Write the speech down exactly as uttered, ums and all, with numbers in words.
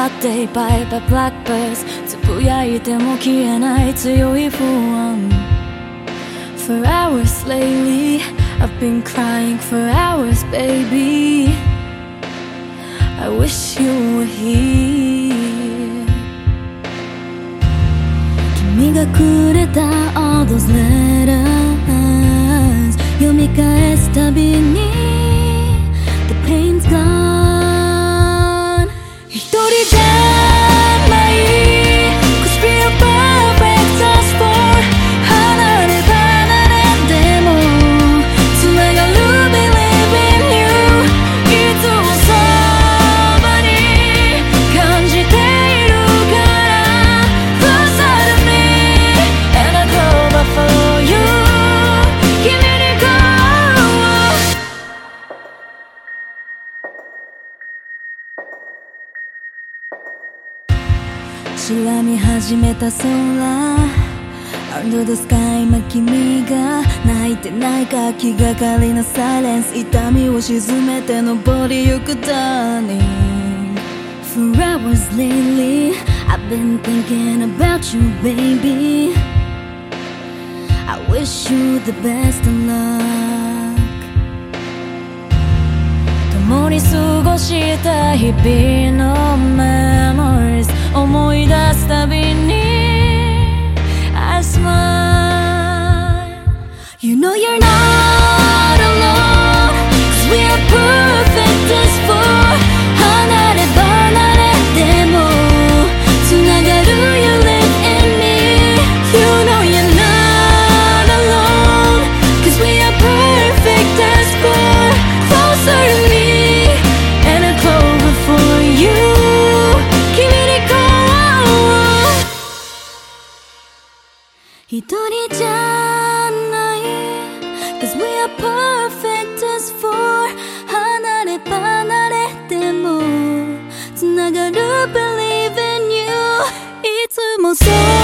Hot day by by blackbirds つぶやいても消えない強い不安 For hours lately I've been crying for hours baby I wish you were here 君がくれた all those letters 読み返すたびに The pain's gone 一人じゃない Cause we're perfect as four 離れ離れでもつながる Believe in you いつもそばに感じているから Closer to me And I go back for you 君にこうしらみ始めた空 Under the sky 今君が泣いてないか気がかりなサイレンス痛みを沈めて登りゆく Darling For hours lately I've been thinking about you baby I wish you the best of luck 共に過ごした日々の Memories 思い出すたびに I smile You know you're not alone Cause we are perfect as four 離れ離れでもつながる You live in me You know you're not alone Cause we are perfect as four Closer to me And a clover for you 君にこう一人じゃない Cause we are perfect as four 離れ離れでもつながる Believe in you いつもそう